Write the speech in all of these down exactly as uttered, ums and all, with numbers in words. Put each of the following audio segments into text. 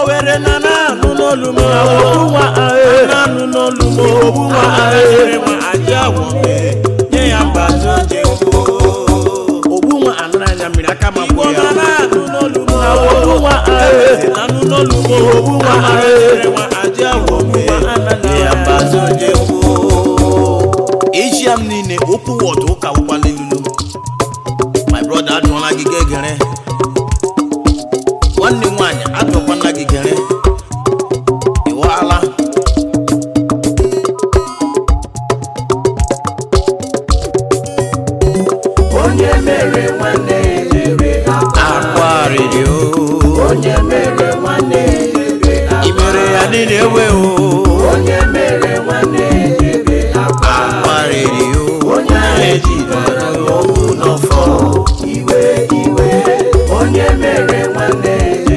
were na na nu no lumo obuwa ae na nu no lumo obuwa ae ma aja wo me nye ya mbazo je obuwa anara nya mira kama ko ya na nu no lumo obuwa ae na nu no lumo obuwa ae ma aja wo me nye ya mbazo je Asian nine oku word o ka wa lelulu my brother don la gige gere one ni nwanya atokwa na gigere iwala onye mere nwanne jere akwariri o onye mere nwanne jere imere ya ni ewe o onye mere nwanne jere akwariri o onye ejidere ogu no fo iwe iwe onye mere nwanne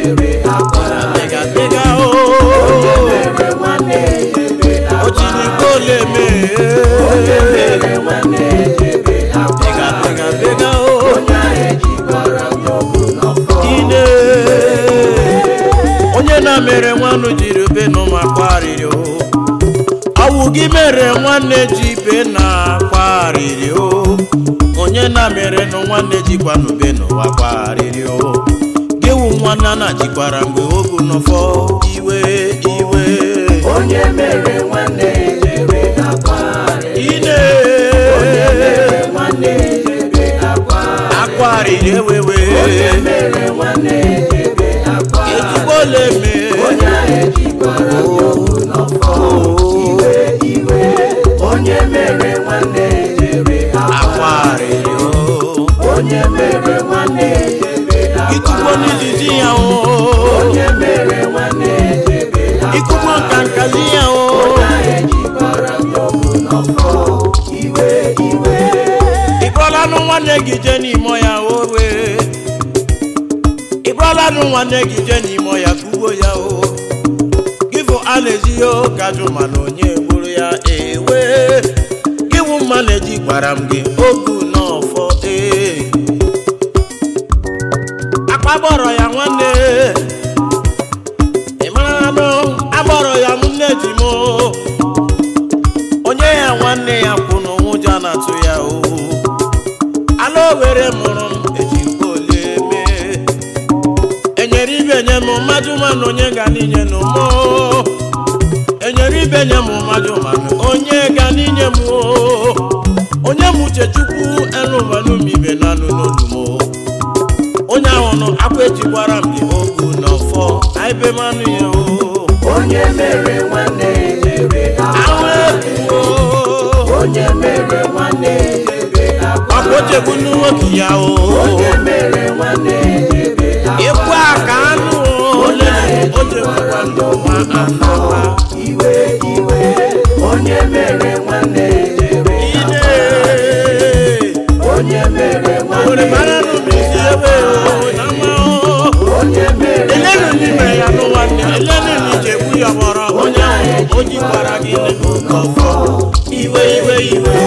onye na mere nwanu jiri be no makwariri o awu gi mere nwanne ji be na kwariri o onye na mere no nwanne ji kwanu be no wakwariri o gewu nwanna na jikwara mgbe ogu no fo iwe iwe onye mere nwanne jebe akwariri ine onye mere nwanne jebe akwariri akwariri wewe onye mere nwanne jebe akwariri ejibole me onye ejikwara ogu no fo iwe iwe onye mere nwanne jebe akwariri onye mere nwanne Ikubo ni jiji ya o onye mere nwanne jebe ikubo kankazi ya o onye ejibara yobu nofo iwe iwe Ibrala nu nwanne gije ni mo ya o we Ibrala nu nwanne gije ni mo ya kubo ya o Givo alezi yo kajuma no nye buru ya ewe Givu maneji kwaramge ogu nofo eh Aboro ya nwanne Imano aboro ya munne jimo Onye ya nwanne ya kwunu huja na tu ya o Alo were murum ejikole me Enyeri benye mu majuma no nye gani nye no mo Enyeri benye mu majuma no onye gani nye mu Onye mu chechukwu elu manu mi benanu no lumo Onye ono akweji gwara mbi ogu no fo aibe manu ye o onye mere nwanne jebe akwa onye mere nwanne jebe akwa akwoje gunu woki ya o onye mere nwanne jebe akwa ekwa ka anu onye oje kwa ndo ma anawa iwe iwe onye mere nwanne jebe akwa onye mere nwanne jebe onye mere elenu ni me ya no wanne elenu ni jebu ya bora onye oji para gi ne kofo iwe iwe iwe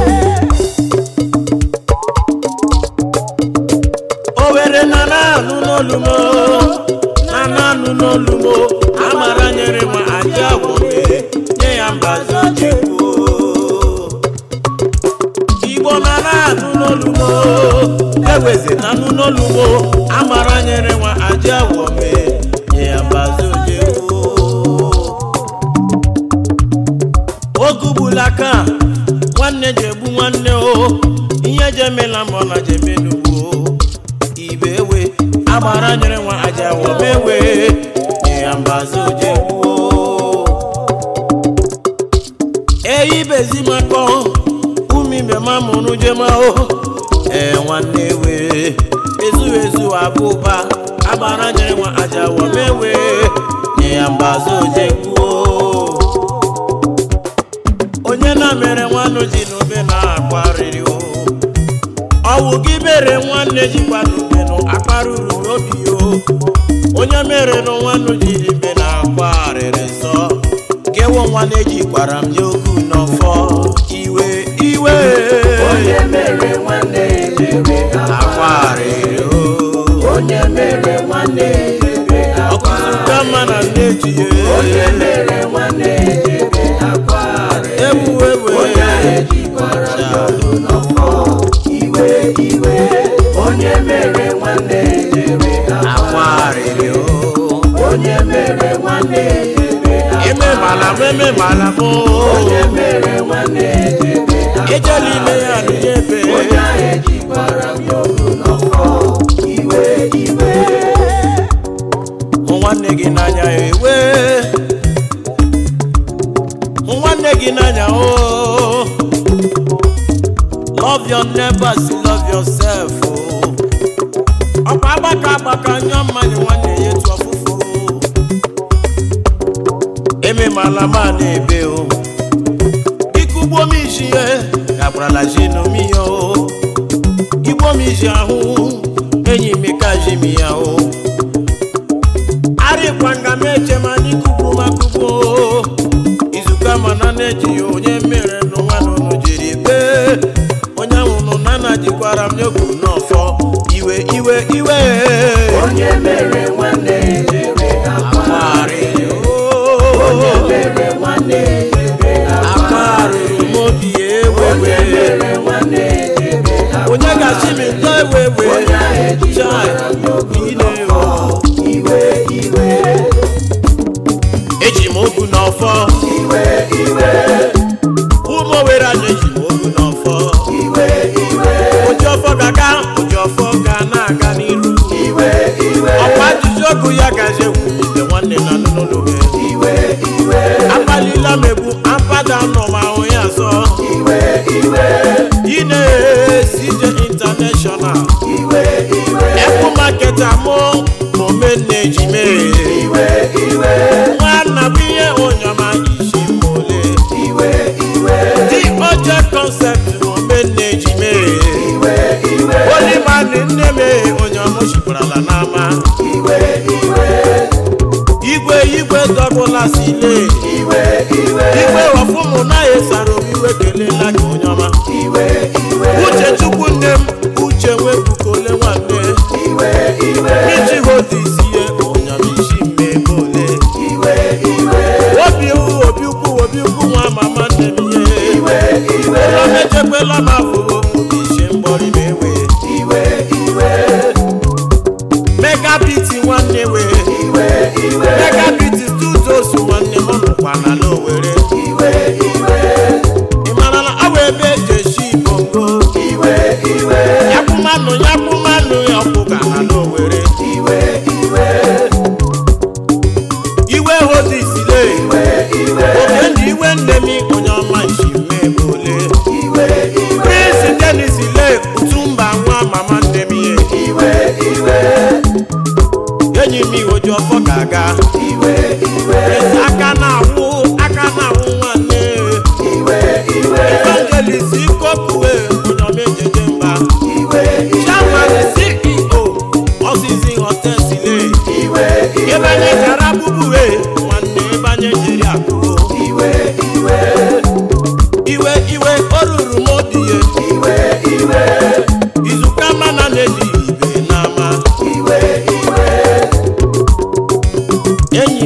owere na na nu no lumo na na nu no lumo amara nyere ma aja wo me nye ya mbazo jebu Igbo na na nu no lumo eweze na nu no lumo amara nyere nwa aja wo me nye ya mbazo jebu ogubulaka nwanne jebu nwanne o ihe jemela mbona jemenugo ibewe amara nyere nwa aja wo mewe nye ya mbazo jebu eyi bezi mako umi be mamunu jema o e nwanne we ezu ezu abuba abara nyere nwa aja wo mewe nye ya mbazo jebu onye na mere nwanu ji n'obe na akwariri o owu gi mere nwanne ji kwa n'obe no akparuru obi o onye mere no nwanu ji n'obe na akwariri so kewo nwanne ji kwara m yoku no fo iwe iwe onye mere nwanne jebe akwariri o onye mere nwanne jebe akwariri n'ọfọ iwe iwe onye mere nwanne jere akwarịrị o onye mere nwanne jere eme mala eme mala mo onye mere nwanne jere ejelile ya n'ebe onye ejikwara m yogo n'ọfọ iwe iwe nwanne gị n'anya ewe nwanne gị n'anya o love your neighbors love yourself o ọkwa agbaka agbaka nyọ mmanya nwanne ya etu ọfụfụ eme mala ma na-ebe o ikugbo m iji ye gagbarala ji n'omi ya o igbo m iji ahụ enyi m ka ji m ya o arịkwanga m eche ma n'ikugbo makugbo izuka mana na-eji ya onye mere n'ụwa n'ụnụ jiri bee onye ahụnụ na na jikwara m n'okwu n'ọfọ iwe iwe iwe onye mere nwanne jere akwarịrị onye mere nwanne jere akwarịrị m obi ewewe onye ga-achị m ntọ ewewe iwe iwe eji m okwu n'ọfọ iwe iwe ụmụ owere anya eji m okwu n'ọfọ iwe iwe oji ọfọ ga-aga oji ọfọ ga na-aga n'iru iwe iwe ọkwa ajụjụ ogu ya gaje wulite nwanne na n'ụlọ iwe iwe akpalila m egbu apada nọ ma ahụ ya zọ iwe iwe ine C J International iwe iwe ekwu maketa mụ momenne ji mee iwe iwe nwanna bụ ihe onyama isi mole iwe iwe dị oche concept momenne ji mee iwe iwe olimanị nne m onyama chipụrala n'ama iwe iwe igwe igwe dọbụla sile iwe iwe igwe ọfụmụ naghị sara obiwe kelela gị onyama iwe iwe uche chukwu nne m uche nwebukole nwanne iwe iwe iji hodu isi ihe onyama isi mmemme ole iwe iwe obi obi ukwu obi ukwu nwa mama nne m ihe iwe iwe ụlọ mechekwela m afụgo obi isi mgbọrị m ewe iwe iwe megabiti nwanne we iwe iwe megabiti studios nwanne m nọkwa n'ala Owere iwe iwe ị mara na ọ bụ ebe eji esi bongo iwe iwe yakwụmanụ yakwụmanụ ya ọkwụga n'ala Owere iwe iwe iwe hodisile iwe iwe oge ndị iwe nne m onye ọma isi mmemme ole iwe iwe Prince Dennis le utumba nwa mama nne m ihe iwe iwe enyi m oji ọfọ ga-aga iwe iwe aka na-awụ aka na-awụ nwanne iwe iwe Evangelist Ikokuwe onye ọma ejeje mba iwe Chairman C E O Ozizi Hotels le iwe ebe anyị gara bụbụwe nwanne ebe anyị jiri akụgo iwe iwe iwe iwe o ruru m obi ye iwe iwe izuka mana na-eji ibe n'ama iwe iwe enyi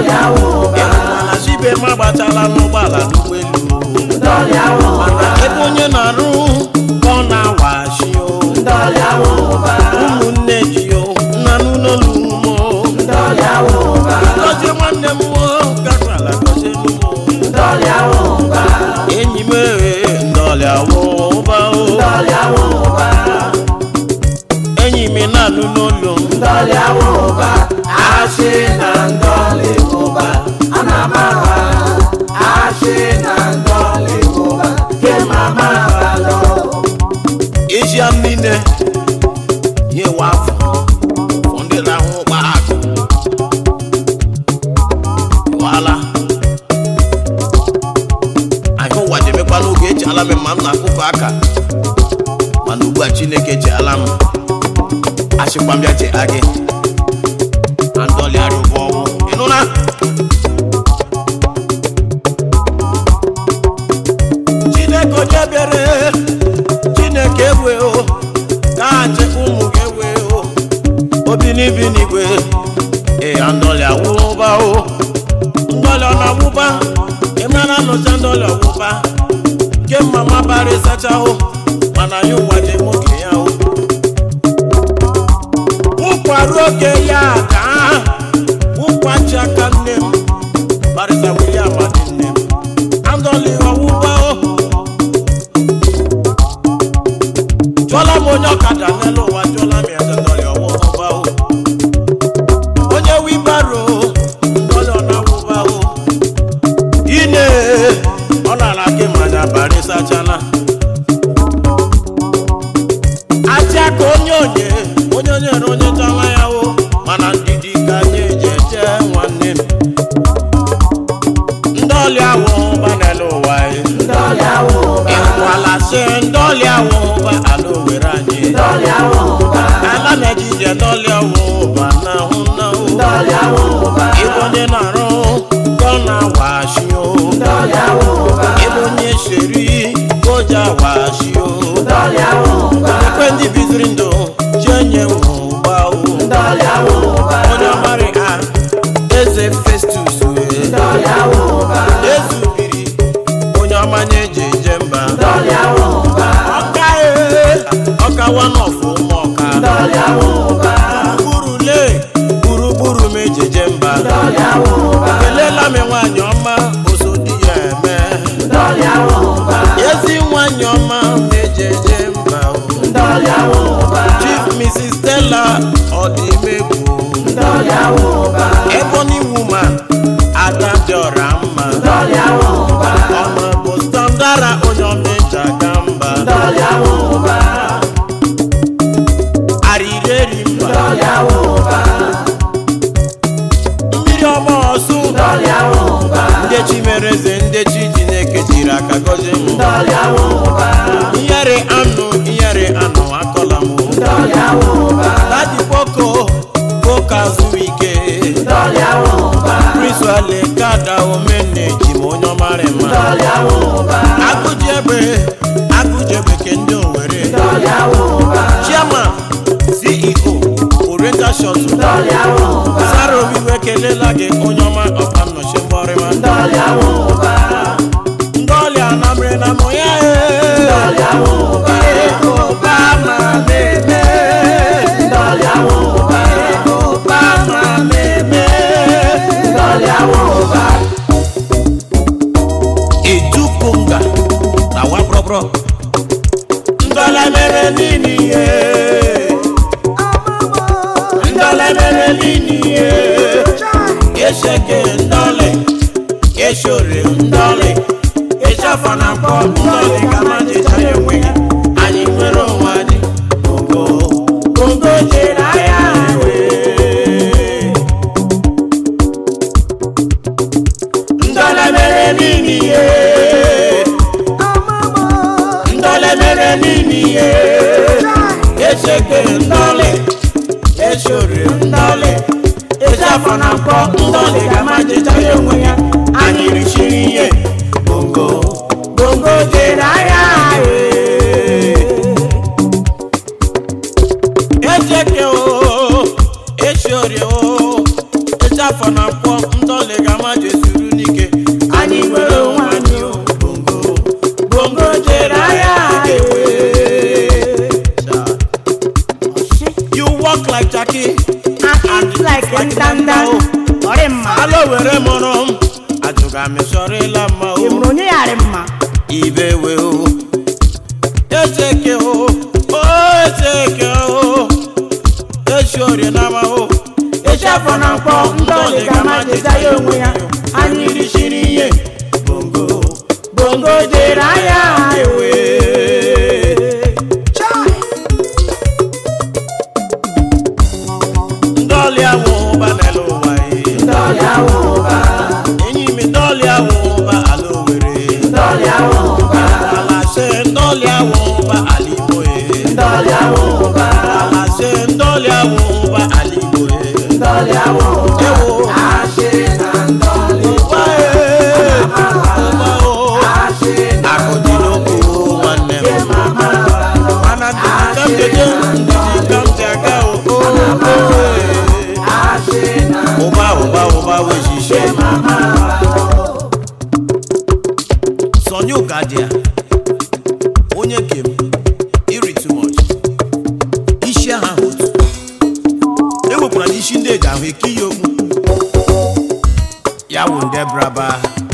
mana zibe ma gbatala n'ụgbọala n'ụgbọelu mana ebe onye na-arụ ka ọ na-awashi o ụmụnne ji o nna n'ụlọlu umo gọzie nwanne m gakwala gọzie n'ụmụ enyi m ndọlị awụba o enyi m na-anụ n'ụlọ asị na ndọlị ụba ana mara asị na ndọlị ụba ke mama balo ezi amine ye wafu onde la ho ba wala ayo wade me kwa n'oge eji ala me ma m na akụkọ aka mana ugbu a Chineke ji ala m achịkwa m bịa je agị andọlị arụbọ ịnụ na Chineke onye bịara Chineke ewe o ka aje ụmụ gị ewe o obi n'ibi n'igwe ee andọlị awụba o ndọlị ọ na-awụba ịmara nọcha ndọlị ọwụba ke mama bara ịsacha o mana ya ụwa dị nwoke ya o ụkwarụ oge ya ka ụkwachi aka nne m barịsa William adị nne m andọlị ọwụba o jụọla m onye ọkada n'elu ụwa jụọla m ya ndọlị ọwụba o onye wibaro ndọlị ọ na-awụba o ine ọ na-ala gị manya barịsa chala aja ka onye onye onye onye na onye tala ya o mana ndidi ka anyị eji eje nwanne m ndọlị awụba n'elu ụwa ịkwala sị ndọlị awụba ala owere anyị ala Naịjirịa ndọlị awụba na ahụ na ịbụ onye na-arụ ka ọ na-awashi o ịbụ onye sheri ka o ji awashi o ekwe ndị biziri ndụ ji enye ụba o onye ọmarị ha eze Festus ezubiri onye ọmanye eji eje mba ọka ee ọka wanọfụ ụmụ ọka gburugburu le gburugburu m eji eje mba kelela m nwaanyị ọma oso di ya eme ezi nwaanyị ọma na-eji eje mba Chief Missus Stella Odimegwu Ebony woman ada dị ọra mma ọma bụ standara onye ọmeja ga mba arịrịrị mba mmiri ọma ọsụ ndị chi mere eze ndị chi Chineke jiri aka gọzie m ihere anụ ihere anụ akọla m Daddy Boko Boka Zuike Prince Wale Kada Omene ji m onye ọmarị mma agụji ebe agụji ebe ke ndị Owerri Chairman C E O Oriental Shot Sara Owiwe kelela gị onye ọma ọkpa nnọchi mgbọrịma ndọlị anamre na mụ ya Obama na-eme Obama na-eme Edukunga na wabrọbrọ ndọlị mere nini ye ndọlị mere nini ye esheke ndọlị eshore ndọlị eshafa na mkpọ ndọlị kama jecha ya enweghị anyị nwere onwe anyị bongo bongo jere ahịa wee ndọlị mere nini ye ndọlị mere nini ye esheke ndọlị eshore ndọlị eshafa na mkpọ ndọlị kama jecha ya enweghị anyị richiri ihe bongo bongo jere ahịa ejeke o eshori o ejafọ na mkpọ ndọlị ọma jesuru n'ike anyị nwere onwe anyị o. bongo bongo jere ahịa ewe. you walk like Jackie I eat like ndanda. Ọrị mma. alo were mụrụ m ajụga m sọrịla mma o Ịmụrụ onye yarị mma. ibe we o echeke o o echeke o echi orie nama o Echi afọ na mkpọ ndọlị ga ma jeza ya onwe ya. Anyị risiri ihe. bongo bongo jere ahịa ewe. ndọlị awụ ụba n'elu ụwa ndọlị awụ ụba. enyi m ndọlị awụ ụba ala Owerri ndọlị awụ ụba. ala se ndọlị awụ ụba ala Igbo ndọlị awụ ụba. ala se ndọlị awụ ụba ala Igbo ndọlị awụ ụba. Ashị na ndọlị. ụba ụba o akụ dị n'okwu nwanne m mana ndidi ka m jeje ndidi ka m ji aga o ụba ụba ụba wejishe Sonny Ugadia onye kem iri too much isi aha otu ewekwara n'isi ndị eji ahụ eke ihe okwu ya wụ nde braba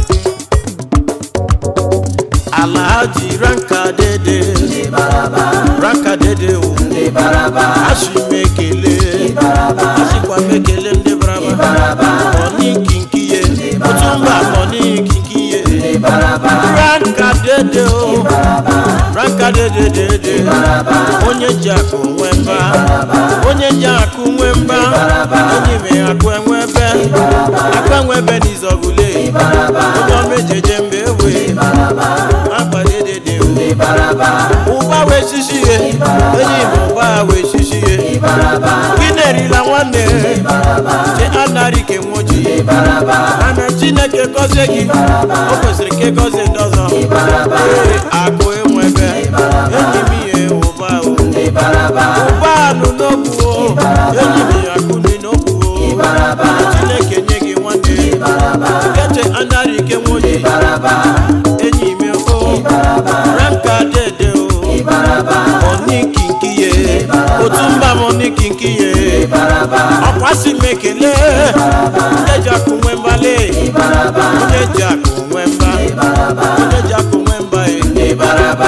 Alhaji Ranka Dede Ranka Dede o asị m ekele asịkwa m ekele ndị braba Sonny kinkiye otu mba Sonny kinkiye Ranka Dede o Ranka Dede Dede onye ji akụ nwe mba onye ji akụ nwe mba onye me akụ enwebe akụ enwebe n'izọgule onye omejeje mbe ewe Ranka Dede Dede ụba wee shishi ye enyi m ụba wee shishi ye gị na-erila nwanne che anarị ke nwoji mana Chineke gọzie gị o kwesịrị ka gọzie ndị ọzọ ee akụ enwebe enyi m ihe ụba o ụba anụ n'okwu o enyi m ihe akụ dị n'okwu o Chineke nye gị nwanne keche anarị ke nwoji enyi m o Ranka Dede o Sonny kinkiye otu mba Sonny kinkiye ọkwasị m ekele onye ji akụ nwe mbale onye ji akụ nwe mba onye ji akụ nwe mba ịbaraba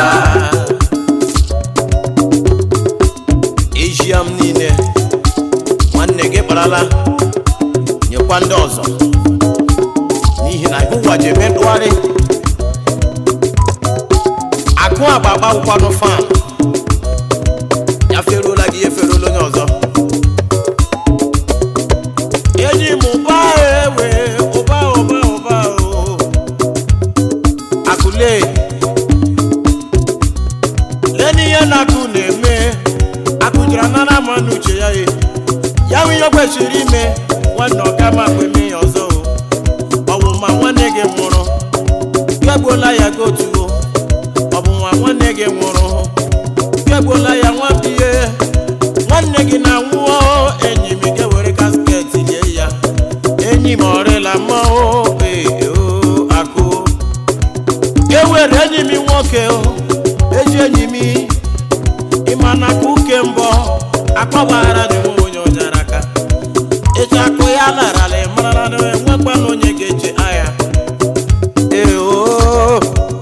Asia m niile nwanne gị kparala nyekwa ndị ọzọ n'ihi na ụwa ji eme ndụgharị akụ agba agbawụkwanụ fan ya feruola gị eferuola onye ọzọ enyi m ụba ewe ụba ụba ụba o akụle leni ihe na-akụ na-eme akụjara nara ma n'uche ya ye ya nwe ihe kwesịrị ime nwanne ọga ma akwa eme ya ọzọ o ọ bụ ma nwanne gị nwụrụ gegbuola ya gotuo ọ bụ nwa nwanne gị nwụrụ gegbuola ya nwabie nwanne gị na-anwụọ enyi m ga-ewere kasket lie ya enyi m ọrịla mmụọ ee akụ ewere enyi m nwoke eji enyi m ịma na aka uke mbọ akpọgbara dị nwe onye ọjara aka eji akụ ya larala ịmarala na enwekwana onye ga-eche ahịa ee o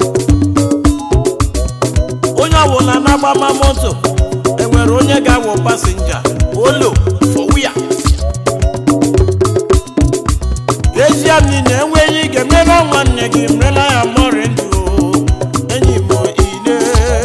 onye ọbụla na-agbama moto enwere onye ga-awụ pasinja olo fọwụya ezi m niile enweghị ike mere nwanne gị merela ya mọrị ndụ enyi m ile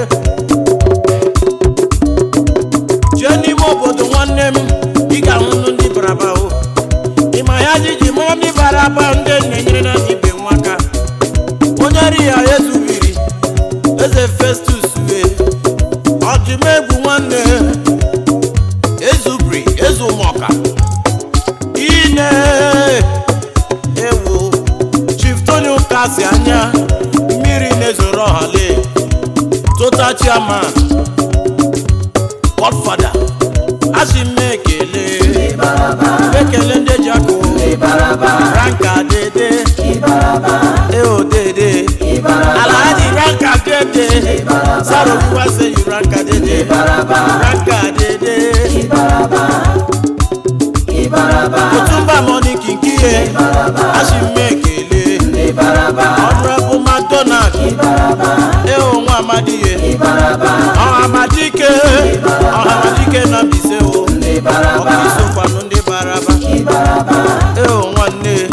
jee n'ime obodo nwanne m ị ga-ahụ ndị baraba o ịma ya jiji mụọ ndị baraba ndị na-enyere na ibe nwaka onye ri ya ezubiri eze Festus wee ọdịmegwu nwanne ezubiri ezumọka ine ewu Chief Tony Ukasi anya mmiri na-ezoro ọhale Total Chairman Godfather asị m ekele ekele ndị ji akụ Ranka dede eo dede Alhaji ranka dede Saro you say you ranka dede Ranka dede Otumba money kinkiye Ashimekele Honorable McDonald eo nwa amadiye Oh amadike Oh amadike na bise o Okiso kwanu ndi baraba eo nwanne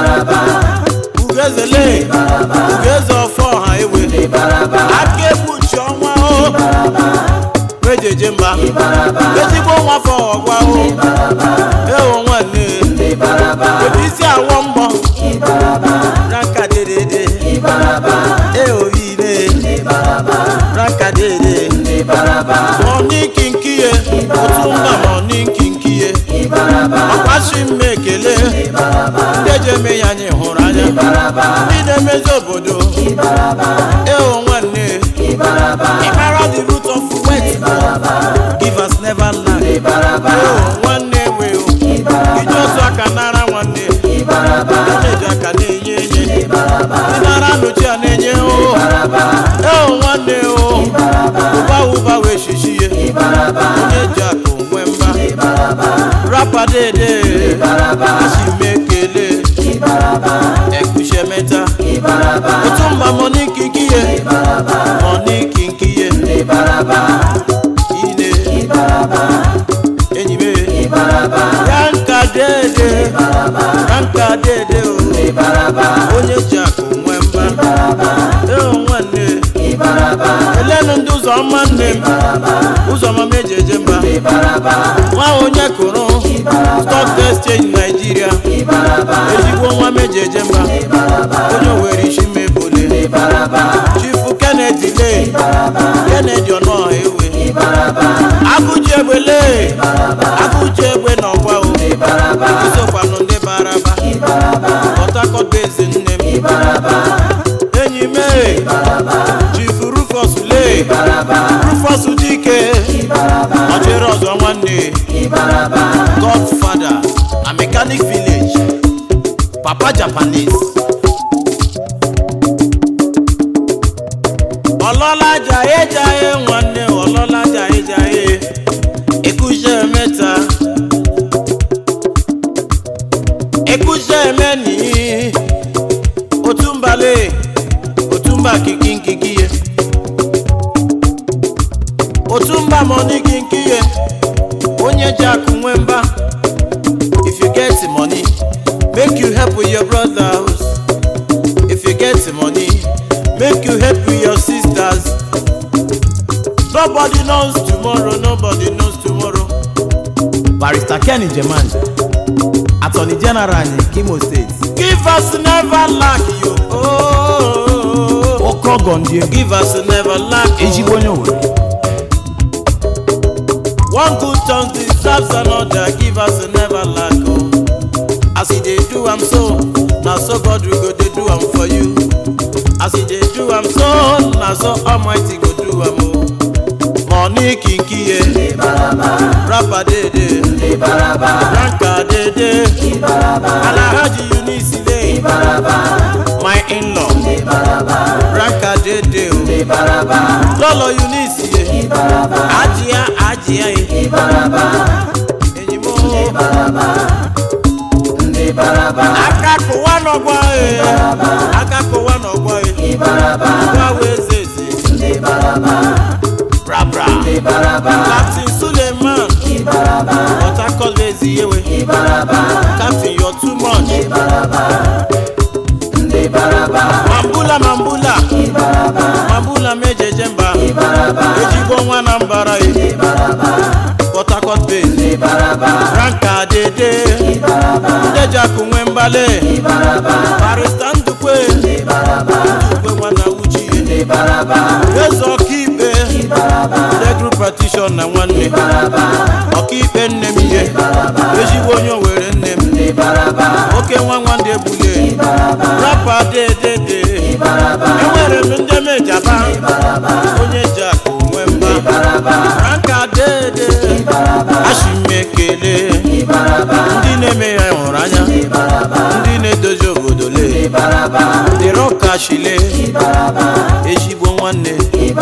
Ugezele Ugeze ofo ha ewe Akebu chonwa o Wejeje mba Ezigbo nwa fo ogwa o eo nwanne Ebisi awon mbo Ranka dede eo ile Ranka dede Money kinkiye Otumba money kinkiye Akwashi mekele Ndeje me ya nye huranya Nide meze obodo eo nwanne Imara the root of wet Give us never lack eo nwanne we o Ijosu aka nara nwanne Ineje aka nenye enye Inara nuchi a nenye o eo nwanne o Uba uba we shishiye Ineje aka onwemba Rapa dede Ashimekele Ekushe meta Otumba money kinkiye Money kinkiye Ine Enyime Ranka dede Ranka dede Onye jako mwemba Eo nwanne Elenu nduzo amanne Uzo mamejeje mba Nwa onye kuru Stock Exchange Nigeria Ezigbo nwa mejeje mba Onye were ishi mebole Chifu Kennedy le Kennedy ono ewe Akuji egbe le Akuji egbe n'ọgwa o Isokwanụ ndị baraba Port Harcourt base nne m Enyi me Chifu Rufus le Rufus dike Ọchịrị ọzọ nwanne Godfather a mechanic village Papa Japanese Olola jaye jaye nwanne Olola jaye jaye Ekushe meta Ekushe meni Otumba le Otumba kikinkikiye Otumba money kinkiye Onye jaku mwemba If you get money Make you help with your brothers If you get money Make you help with your sisters Nobody knows tomorrow Nobody knows tomorrow Barrister Kenny Jeman Attorney General in Kimo State Give us never lack you Oh Okogonje Give us never lack Ejibonyo One good turn deserves another Give us never lack oh. As he dey do am so Now so God will go dey do am for you As he dey do am so Now so Almighty go do am oh. Money kinkiye Rapa dede Ranka dede Alhaji Eunice le My in-law Ranka dede oh. Lolo Eunice ye Ajia ajia ye Enyimo Akako wanogwa e Akako wanogwa e Kwa wezeze Bra bra Captain Suleiman Port Harcourt lazy yewe Captain you're too much Mambula mambula Mambula meje jemba Ejigbo nwa na mbara e Port Harcourt base Ranka dede Ndeja kunwe mbale Barrister Ndukwe Ndukwe wana uchi Yezo kibe The group partition na nwanne Okipe nne m ihe Ejigbo onye were nne m Oke nwa nwande bule Rapa dede de Enwere m ndị mejaba Onye jack onwe mba Ranka dede Ashimekele Ndị na-eme ya hụrụ anya Deroka Shile Ejibo nwanne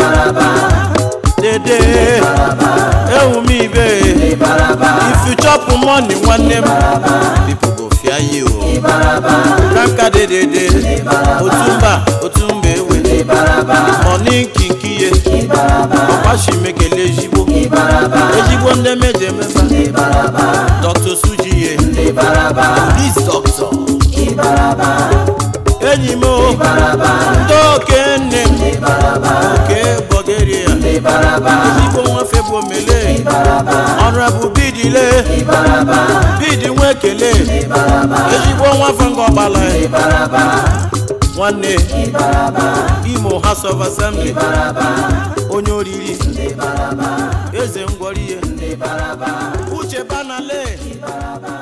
Dede Ewumi be if you chop money nwanne people go fear you Kanka dede Otumba Otumba ewe Money kinkiye Opashi mekele Ejibo Ejibo nde meje meba Doctor Sujiye Police doctor Enyimo Ndokene Oke Bulgaria Ejibo nwa febo mele Honorable Bidile Bidi nwekele Ejibo nwa fango bala Nwanne Imo House of Assembly Onye oriri Eze Ngworiye Uche Banale